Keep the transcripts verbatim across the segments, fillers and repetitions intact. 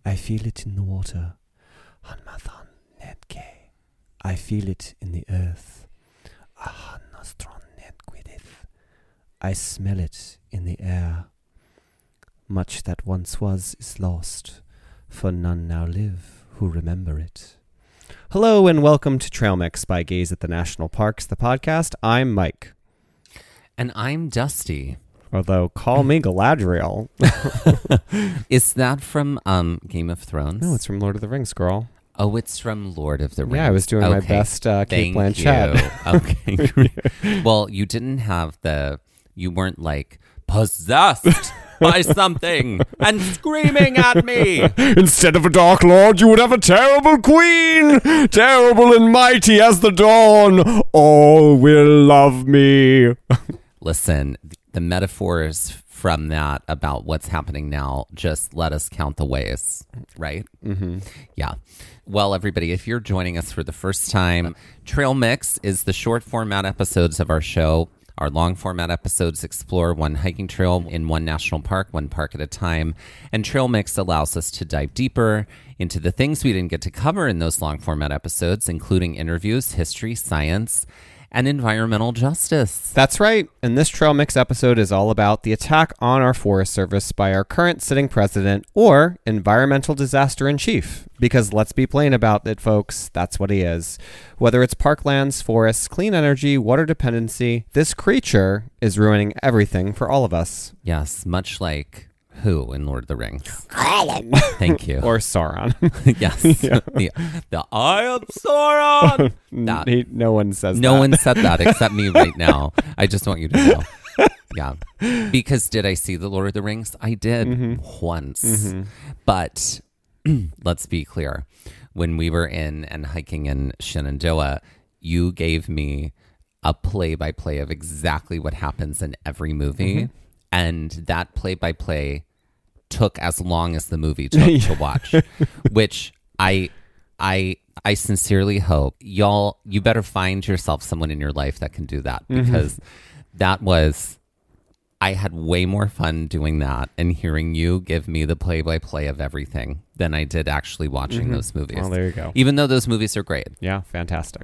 I feel it in the water. Hanmathan netke. I feel it in the earth. Ahanastron netquidith. I smell it in the air. Much that once was is lost, for none now live who remember it. Hello and welcome to Trail Mix by Gaze at the National Parks, the podcast. I'm Mike. And I'm Dusty. Although, call me Galadriel. Is that from um, Game of Thrones? No, it's from Lord of the Rings, girl. Oh, it's from Lord of the Rings. Yeah, I was doing okay. my best uh, Kate Thank Blanchett. You. Okay, great. Well, you didn't have the, you weren't like, possessed by something and screaming at me. Instead of a dark lord, you would have a terrible queen, terrible and mighty as the dawn. All will love me. Listen, the metaphors from that about what's happening now, just let us count the ways, right? Mm-hmm. Yeah. Well, everybody, if you're joining us for the first time, Trail Mix is the short format episodes of our show. Our long format episodes explore one hiking trail in one national park, one park at a time. And Trail Mix allows us to dive deeper into the things we didn't get to cover in those long format episodes, including interviews, history, science, and environmental justice. That's right. And this Trail Mix episode is all about the attack on our Forest Service by our current sitting president, or environmental disaster in chief. Because let's be plain about it, folks, that's what he is. Whether it's parklands, forests, clean energy, water dependency, this creature is ruining everything for all of us. Yes, much like who in Lord of the Rings? Gollum. Thank you. Or Sauron. Yes. Yeah. The, the Eye of Sauron. That. He, no one says no that. No one said that except me right now. I just want you to know. Yeah. Because did I see the Lord of the Rings? I did mm-hmm. once. Mm-hmm. But let's be clear. When we were in and hiking in Shenandoah, you gave me a play-by-play of exactly what happens in every movie. Mm-hmm. And that play-by-play took as long as the movie took to watch, which I, I, I sincerely hope y'all, you better find yourself someone in your life that can do that, because mm-hmm. that was, I had way more fun doing that and hearing you give me the play-by-play of everything than I did actually watching mm-hmm. those movies. Well, there you go. Even though those movies are great. Yeah, fantastic.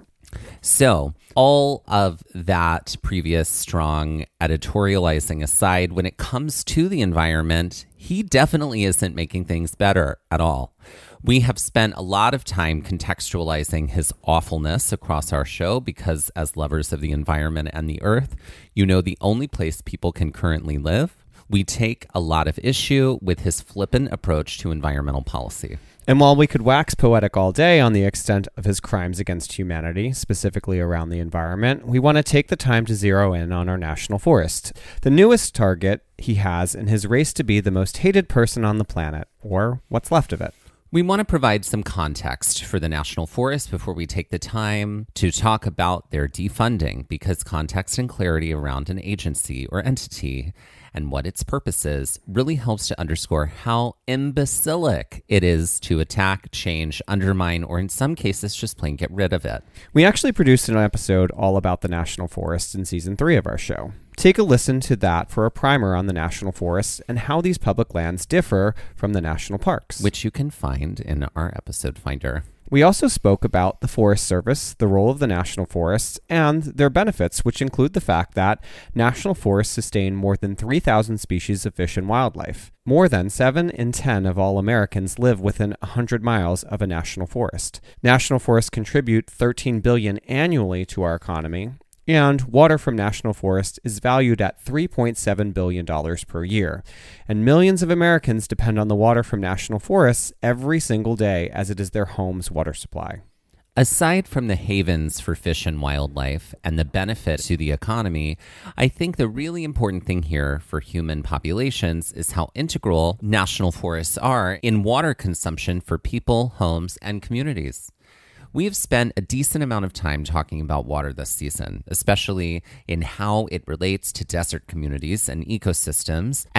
So all of that previous strong editorializing aside, when it comes to the environment, he definitely isn't making things better at all. We have spent a lot of time contextualizing his awfulness across our show because, as lovers of the environment and the earth, you know the only place people can currently live. We take a lot of issue with his flippant approach to environmental policy. And while we could wax poetic all day on the extent of his crimes against humanity, specifically around the environment, we want to take the time to zero in on our national forest, the newest target he has in his race to be the most hated person on the planet, or what's left of it. We want to provide some context for the National Forest before we take the time to talk about their defunding, because context and clarity around an agency or entity and what its purpose is really helps to underscore how imbecilic it is to attack, change, undermine, or in some cases just plain get rid of it. We actually produced an episode all about the National Forest in season three of our show. Take a listen to that for a primer on the national forests and how these public lands differ from the national parks, which you can find in our episode finder. We also spoke about the Forest Service, the role of the national forests, and their benefits, which include the fact that national forests sustain more than three thousand species of fish and wildlife. More than seven in ten of all Americans live within one hundred miles of a national forest. National forests contribute thirteen billion dollars annually to our economy, and water from national forests is valued at three point seven billion dollars per year. And millions of Americans depend on the water from national forests every single day, as it is their home's water supply. Aside from the havens for fish and wildlife and the benefit to the economy, I think the really important thing here for human populations is how integral national forests are in water consumption for people, homes, and communities. We have spent a decent amount of time talking about water this season, especially in how it relates to desert communities and ecosystems. And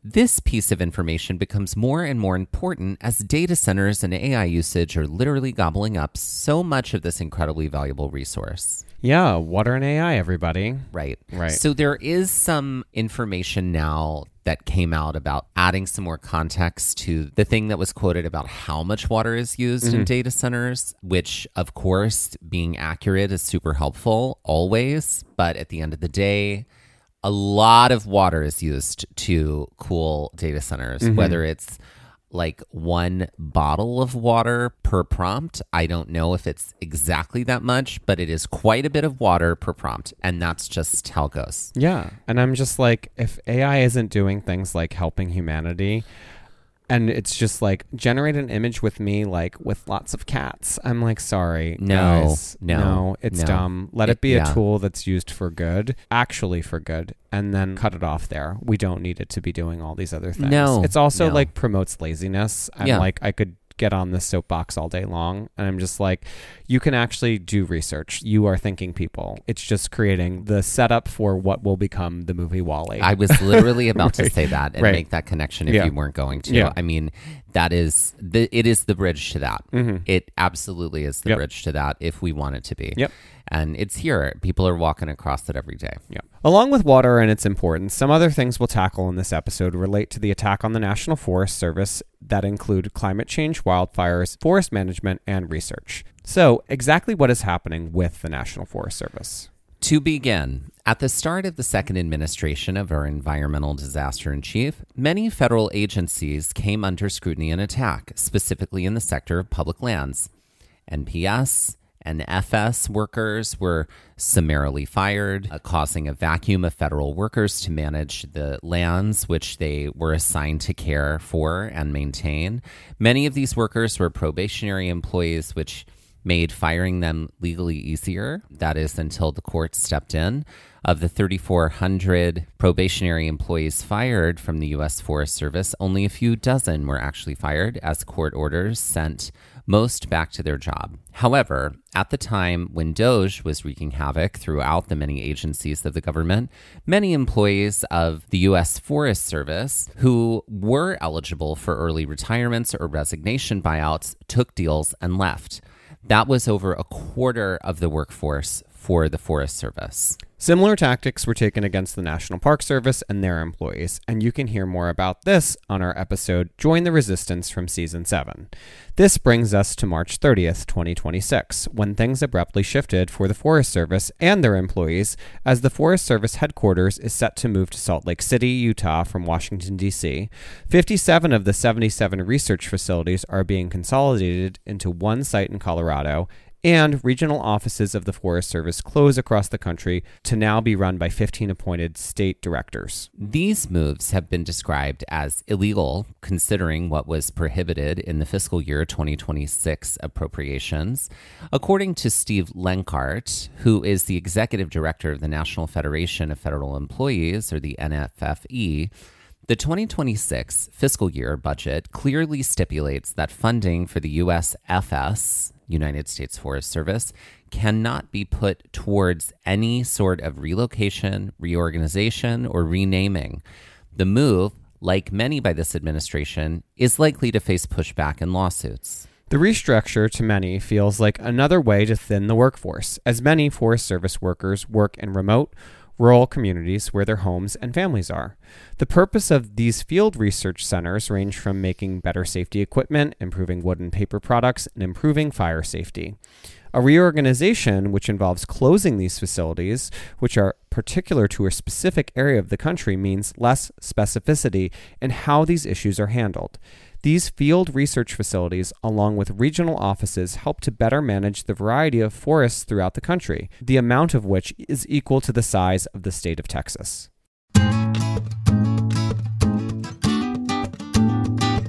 This piece of information becomes more and more important as data centers and A I usage are literally gobbling up so much of this incredibly valuable resource. Yeah, water and A I, everybody. Right. Right. So there is some information now that came out about adding some more context to the thing that was quoted about how much water is used mm-hmm. in data centers, which, of course, being accurate is super helpful always. But at the end of the day, a lot of water is used to cool data centers, mm-hmm. whether it's like one bottle of water per prompt. I don't know if it's exactly that much, but it is quite a bit of water per prompt. And that's just how it goes. Yeah. And I'm just like, if A I isn't doing things like helping humanity, and it's just like, generate an image with me, like with lots of cats. I'm like, sorry, no, guys. no, no, it's no. dumb. Let it, it be a yeah. tool that's used for good, actually for good, and then cut it off there. We don't need it to be doing all these other things. No, it's also no. like promotes laziness. I'm yeah. like, I could get on this soapbox all day long, and I'm just like, you can actually do research. You are thinking people. It's just creating the setup for what will become the movie WALL-E. I was literally about right. to say that and right. make that connection if yeah. you weren't going to. Yeah. I mean, that is the it is the bridge to that. Mm-hmm. It absolutely is the yep. bridge to that if we want it to be. Yep. And it's here. People are walking across it every day. Yeah. Along with water and its importance, some other things we'll tackle in this episode relate to the attack on the National Forest Service that include climate change, wildfires, forest management, and research. So, exactly what is happening with the National Forest Service? To begin, at the start of the second administration of our environmental disaster in chief, many federal agencies came under scrutiny and attack, specifically in the sector of public lands. N P S and F S workers were summarily fired, uh, causing a vacuum of federal workers to manage the lands which they were assigned to care for and maintain. Many of these workers were probationary employees, which made firing them legally easier. That is, until the court stepped in. Of the three thousand four hundred probationary employees fired from the U S Forest Service, only a few dozen were actually fired, as court orders sent most back to their job. However, at the time when DOGE was wreaking havoc throughout the many agencies of the government, many employees of the U S Forest Service who were eligible for early retirements or resignation buyouts took deals and left. That was over a quarter of the workforce for the Forest Service. Similar tactics were taken against the National Park Service and their employees, and you can hear more about this on our episode Join the Resistance from Season seven. This brings us to March thirtieth, twenty twenty-six, when things abruptly shifted for the Forest Service and their employees, as the Forest Service headquarters is set to move to Salt Lake City, Utah from Washington, D C. fifty-seven of the seventy-seven research facilities are being consolidated into one site in Colorado, and regional offices of the Forest Service close across the country to now be run by fifteen appointed state directors. These moves have been described as illegal, considering what was prohibited in the fiscal year twenty twenty-six appropriations. According to Steve Lenkart, who is the executive director of the National Federation of Federal Employees, or the N F F E, the twenty twenty-six fiscal year budget clearly stipulates that funding for the U S F S, United States Forest Service, cannot be put towards any sort of relocation, reorganization, or renaming. The move, like many by this administration, is likely to face pushback and lawsuits. The restructure, to many, feels like another way to thin the workforce, as many Forest Service workers work in remote, rural communities where their homes and families are. The purpose of these field research centers range from making better safety equipment, improving wood and paper products, and improving fire safety. A reorganization, which involves closing these facilities, which are particular to a specific area of the country, means less specificity in how these issues are handled. These field research facilities, along with regional offices, help to better manage the variety of forests throughout the country, the amount of which is equal to the size of the state of Texas. Hey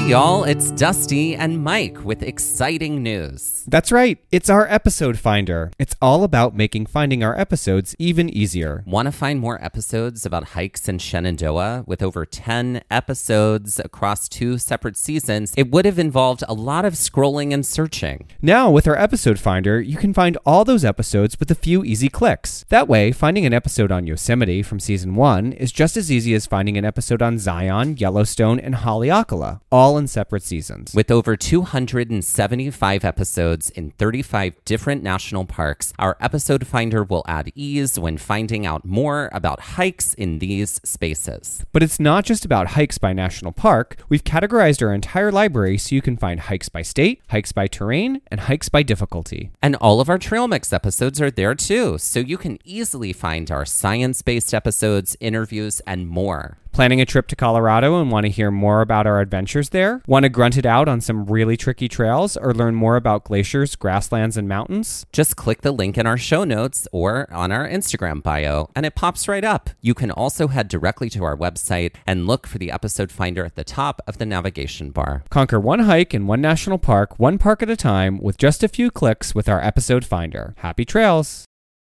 Hey y'all, it's Dusty and Mike with exciting news. That's right, it's our episode finder. It's all about making finding our episodes even easier. Want to find more episodes about hikes in Shenandoah? With over ten episodes across two separate seasons, it would have involved a lot of scrolling and searching. Now, with our episode finder, you can find all those episodes with a few easy clicks. That way, finding an episode on Yosemite from season one is just as easy as finding an episode on Zion, Yellowstone, and Haleakala, all in separate seasons. With over two hundred seventy-five episodes in thirty-five different national parks, our episode finder will add ease when finding out more about hikes in these spaces. But it's not just about hikes by national park. We've categorized our entire library so you can find hikes by state, hikes by terrain, and hikes by difficulty. And all of our Trail Mix episodes are there too, so you can easily find our science-based episodes, interviews, and more. Planning a trip to Colorado and want to hear more about our adventures there? Want to grunt it out on some really tricky trails or learn more about glaciers, grasslands, and mountains? Just click the link in our show notes or on our Instagram bio, and it pops right up. You can also head directly to our website and look for the episode finder at the top of the navigation bar. Conquer one hike in one national park, one park at a time, with just a few clicks with our episode finder. Happy trails!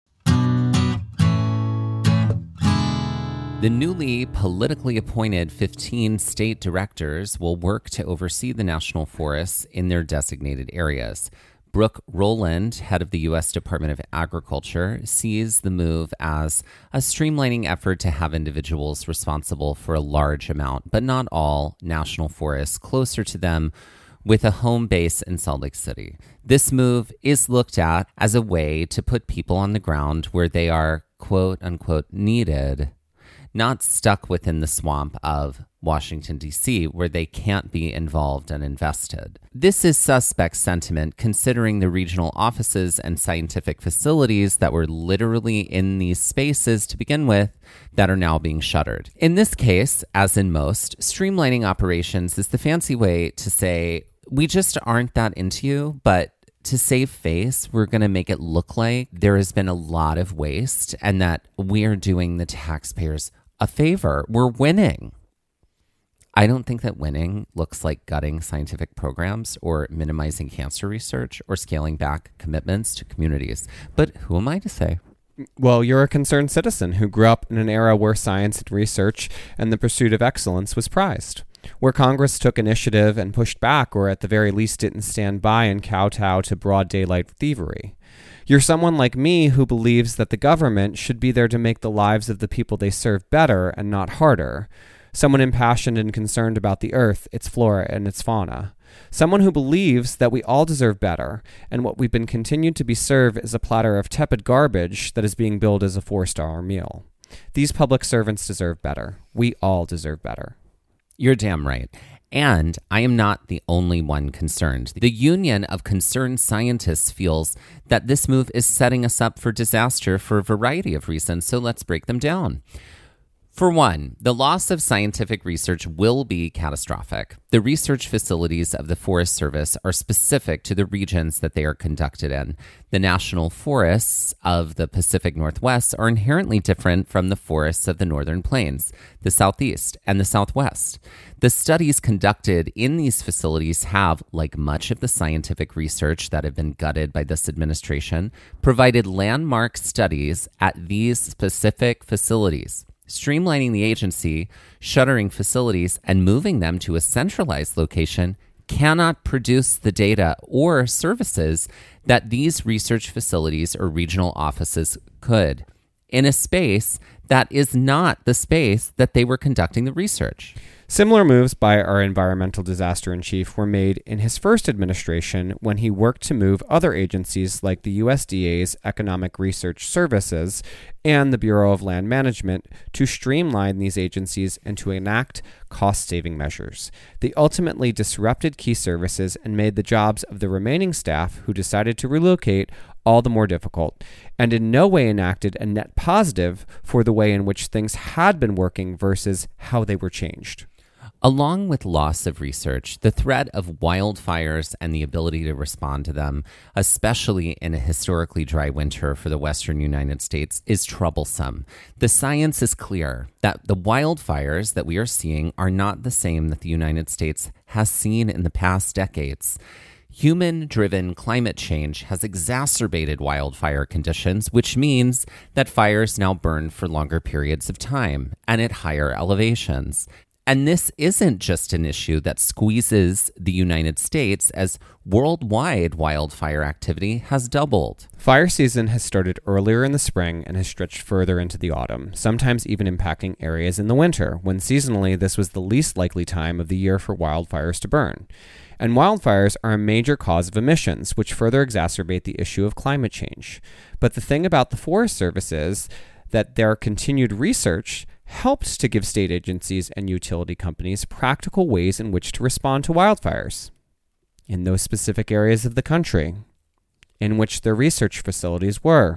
The newly politically appointed fifteen state directors will work to oversee the national forests in their designated areas. Brooke Rowland, head of the U S Department of Agriculture, sees the move as a streamlining effort to have individuals responsible for a large amount, but not all, national forests closer to them with a home base in Salt Lake City. This move is looked at as a way to put people on the ground where they are, quote unquote, needed, not stuck within the swamp of Washington, D C, where they can't be involved and invested. This is suspect sentiment considering the regional offices and scientific facilities that were literally in these spaces to begin with that are now being shuttered. In this case, as in most, streamlining operations is the fancy way to say, we just aren't that into you, but to save face, we're going to make it look like there has been a lot of waste and that we're doing the taxpayers a favor. We're winning. I don't think that winning looks like gutting scientific programs or minimizing cancer research or scaling back commitments to communities. But who am I to say? Well, you're a concerned citizen who grew up in an era where science and research and the pursuit of excellence was prized, where Congress took initiative and pushed back, or at the very least didn't stand by and kowtow to broad daylight thievery. You're someone like me who believes that the government should be there to make the lives of the people they serve better and not harder. Someone impassioned and concerned about the earth, its flora, and its fauna. Someone who believes that we all deserve better, and what we've been continued to be served is a platter of tepid garbage that is being billed as a four-star meal. These public servants deserve better. We all deserve better. You're damn right. And I am not the only one concerned. The Union of Concerned Scientists feels that this move is setting us up for disaster for a variety of reasons, so let's break them down. For one, the loss of scientific research will be catastrophic. The research facilities of the Forest Service are specific to the regions that they are conducted in. The national forests of the Pacific Northwest are inherently different from the forests of the Northern Plains, the Southeast, and the Southwest. The studies conducted in these facilities have, like much of the scientific research that have been gutted by this administration, provided landmark studies at these specific facilities. Streamlining the agency, shuttering facilities, and moving them to a centralized location cannot produce the data or services that these research facilities or regional offices could in a space that is not the space that they were conducting the research. Similar moves by our environmental disaster in chief were made in his first administration when he worked to move other agencies like the U S D A's Economic Research Services and the Bureau of Land Management to streamline these agencies and to enact cost-saving measures. They ultimately disrupted key services and made the jobs of the remaining staff who decided to relocate all the more difficult, and in no way enacted a net positive for the way in which things had been working versus how they were changed. Along with loss of research, the threat of wildfires and the ability to respond to them, especially in a historically dry winter for the western United States, is troublesome. The science is clear that the wildfires that we are seeing are not the same that the United States has seen in the past decades. Human-driven climate change has exacerbated wildfire conditions, which means that fires now burn for longer periods of time and at higher elevations. And this isn't just an issue that squeezes the United States, as worldwide wildfire activity has doubled. Fire season has started earlier in the spring and has stretched further into the autumn, sometimes even impacting areas in the winter, when seasonally this was the least likely time of the year for wildfires to burn. And wildfires are a major cause of emissions, which further exacerbate the issue of climate change. But the thing about the Forest Service is that their continued research helped to give state agencies and utility companies practical ways in which to respond to wildfires in those specific areas of the country in which their research facilities were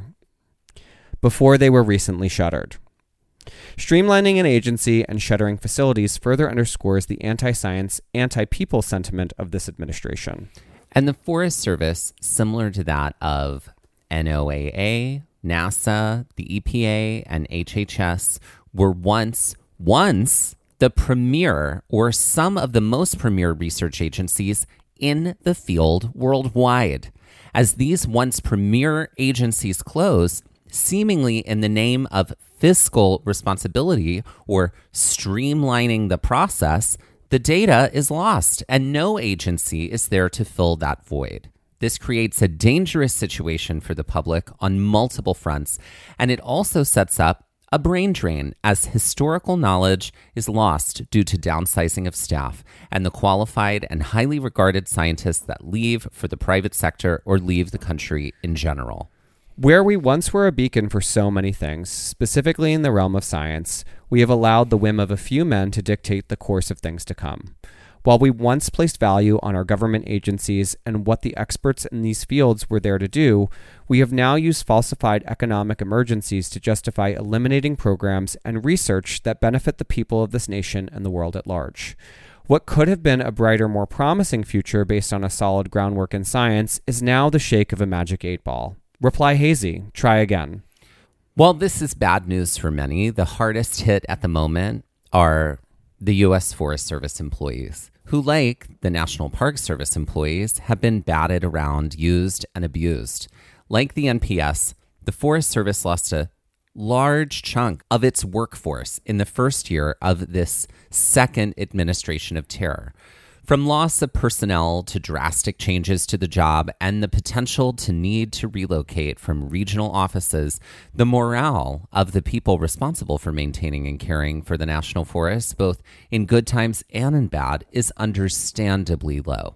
before they were recently shuttered. Streamlining an agency and shuttering facilities further underscores the anti-science, anti-people sentiment of this administration. And the Forest Service, similar to that of N O A A, NASA, the E P A, and H H S, were once, once the premier or some of the most premier research agencies in the field worldwide. As these once premier agencies close, seemingly in the name of fiscal responsibility or streamlining the process, the data is lost and no agency is there to fill that void. This creates a dangerous situation for the public on multiple fronts, and it also sets up a brain drain as historical knowledge is lost due to downsizing of staff and the qualified and highly regarded scientists that leave for the private sector or leave the country in general. Where we once were a beacon for so many things, specifically in the realm of science, we have allowed the whim of a few men to dictate the course of things to come. While we once placed value on our government agencies and what the experts in these fields were there to do, we have now used falsified economic emergencies to justify eliminating programs and research that benefit the people of this nation and the world at large. What could have been a brighter, more promising future based on a solid groundwork in science is now the shake of a magic eight ball. Reply hazy. Try again. While this is bad news for many, the hardest hit at the moment are the U S Forest Service employees, who, like the National Park Service employees, have been batted around, used, and abused. Like the N P S, the Forest Service lost a large chunk of its workforce in the first year of this second administration of terror. From loss of personnel to drastic changes to the job and the potential to need to relocate from regional offices, the morale of the people responsible for maintaining and caring for the national forests, both in good times and in bad, is understandably low.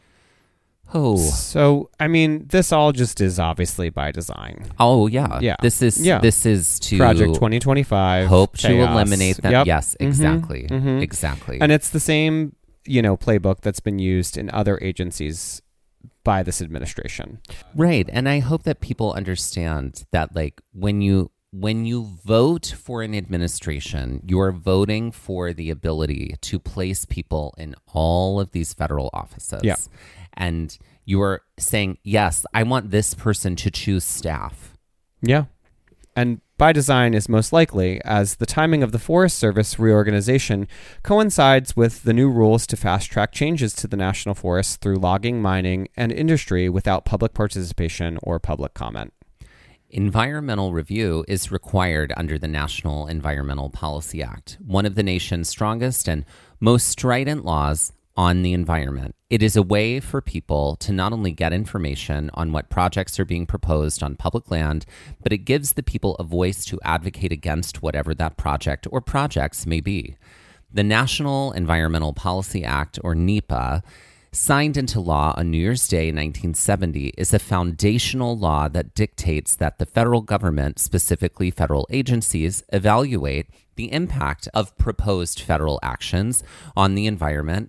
Oh. So, I mean, this all just is obviously by design. Oh, yeah. Yeah. This is yeah. this is to Project twenty twenty-five. Hope chaos. to eliminate them. Yep. Yes, exactly. Mm-hmm. Mm-hmm. Exactly. And it's the same, you know, playbook that's been used in other agencies by this administration. Right. And I hope that people understand that, like, when you when you vote for an administration, you are voting for the ability to place people in all of these federal offices. Yeah. And you are saying, yes, I want this person to choose staff. Yeah. And by design is most likely, as the timing of the Forest Service reorganization coincides with the new rules to fast-track changes to the national forests through logging, mining, and industry without public participation or public comment. Environmental review is required under the National Environmental Policy Act, one of the nation's strongest and most strident laws on the environment. It is a way for people to not only get information on what projects are being proposed on public land, but it gives the people a voice to advocate against whatever that project or projects may be. The National Environmental Policy Act, or NEPA, signed into law on New Year's Day nineteen seventy, is a foundational law that dictates that the federal government, specifically federal agencies, evaluate the impact of proposed federal actions on the environment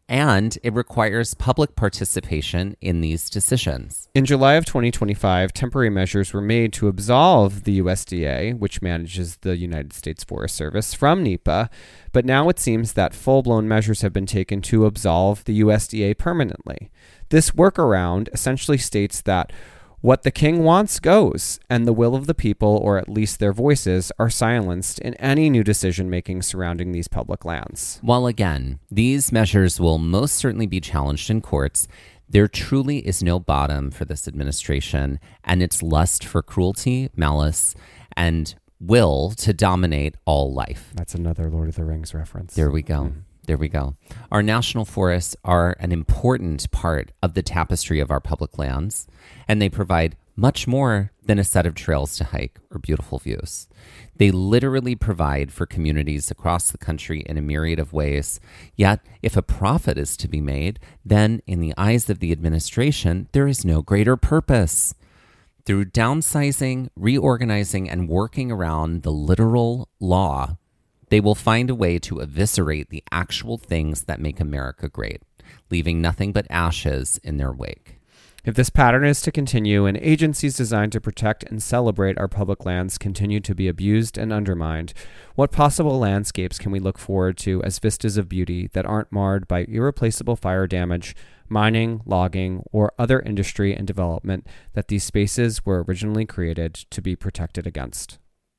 and it requires public participation in these decisions. In July of twenty twenty-five, temporary measures were made to absolve the U S D A, which manages the United States Forest Service, from NEPA, but now it seems that full-blown measures have been taken to absolve the U S D A permanently. This workaround essentially states that what the king wants goes, and the will of the people, or at least their voices, are silenced in any new decision-making surrounding these public lands. While again, these measures will most certainly be challenged in courts, there truly is no bottom for this administration and its lust for cruelty, malice, and will to dominate all life. That's another Lord of the Rings reference. There we go. Mm. There we go. Our national forests are an important part of the tapestry of our public lands, and they provide much more than a set of trails to hike or beautiful views. They literally provide for communities across the country in a myriad of ways. Yet, if a profit is to be made, then in the eyes of the administration, there is no greater purpose. Through downsizing, reorganizing, and working around the literal law, they will find a way to eviscerate the actual things that make America great, leaving nothing but ashes in their wake. If this pattern is to continue and agencies designed to protect and celebrate our public lands continue to be abused and undermined, what possible landscapes can we look forward to as vistas of beauty that aren't marred by irreplaceable fire damage, mining, logging, or other industry and development that these spaces were originally created to be protected against?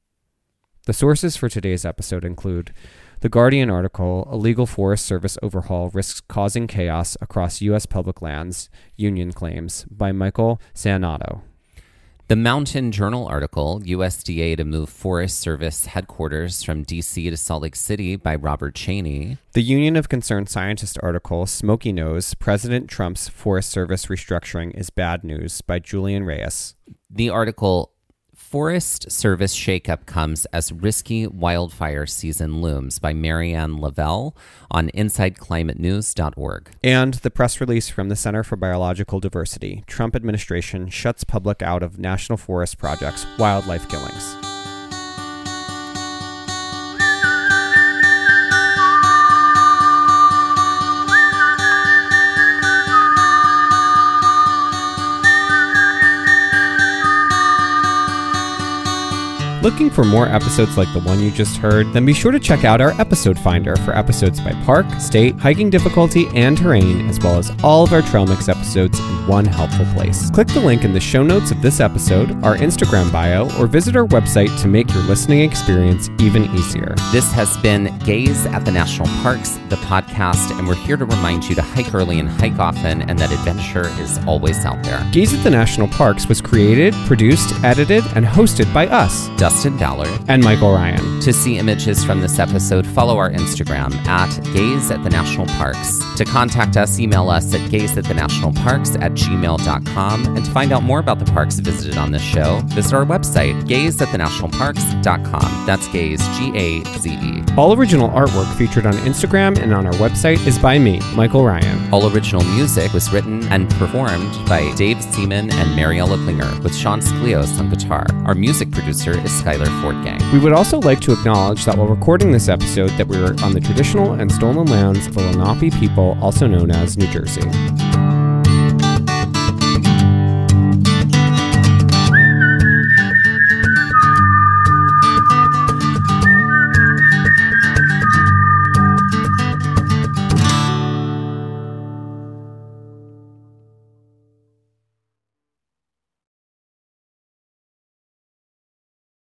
The sources for today's episode include The Guardian article, A Legal Forest Service Overhaul Risks Causing Chaos Across U S Public Lands, Union Claims, by Michael Sanato. The Mountain Journal article, U S D A to Move Forest Service Headquarters from D C to Salt Lake City, by Robert Cheney. The Union of Concerned Scientists article, Smoky Nose, President Trump's Forest Service Restructuring is Bad News, by Julian Reyes. The article, Forest Service Shakeup Comes as Risky Wildfire Season Looms, by Marianne Lavelle, on inside climate news dot org. And the press release from the Center for Biological Diversity, Trump administration shuts public out of national forest projects, wildlife killings. Looking for more episodes like the one you just heard? Then be sure to check out our episode finder for episodes by park, state, hiking difficulty, and terrain, as well as all of our Trail Mix episodes in one helpful place. Click the link in the show notes of this episode, our Instagram bio, or visit our website to make your listening experience even easier. This has been Gaze at the National Parks, the podcast, and we're here to remind you to hike early and hike often, and that adventure is always out there. Gaze at the National Parks was created, produced, edited, and hosted by us, Dustin Ballard and Michael Ryan. To see images from this episode, follow our Instagram at Gaze at the National Parks. To contact us, email us at gaze at the national parks at gmail dot com. And to find out more about the parks visited on this show, visit our website, gaze at the national parks dot com. That's Gaze, G A Z E. All original artwork featured on Instagram and on our website is by me, Michael Ryan. All original music was written and performed by Dave Seaman and Mariella Klinger, with Sean Sklios on guitar. Our music producer is Skylar Fortgang. We would also like to acknowledge that while recording this episode that we were on the traditional and stolen lands of the Lenape people, also known as New Jersey.